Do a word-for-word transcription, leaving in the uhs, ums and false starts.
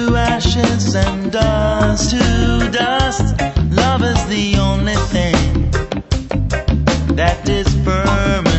to ashes and dust to dust. Love is the only thing that is permanent.